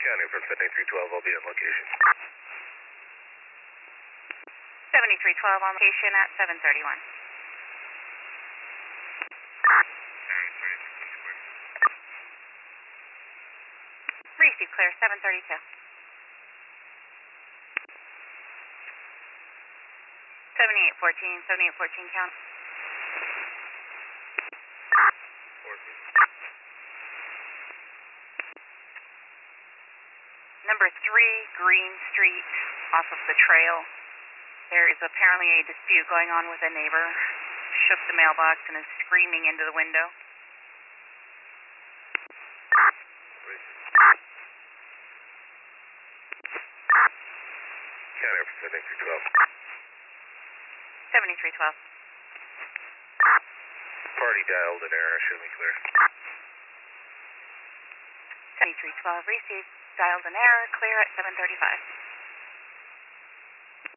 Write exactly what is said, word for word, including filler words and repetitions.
County from seventy-three twelve, I'll be on location. seventy-three twelve on location at seven thirty-one. Receive clear, seven thirty-two. seventy-eight fourteen, seventy-eight fourteen count. Number three, Green Street, off of the trail. There is apparently a dispute going on with a neighbor. Shook the mailbox and is screaming into the window. County from seventy-three twelve. seventy-three twelve. Party dialed in error, show me clear. seventy-three twelve, receive, dialed an error, clear at seven thirty-five.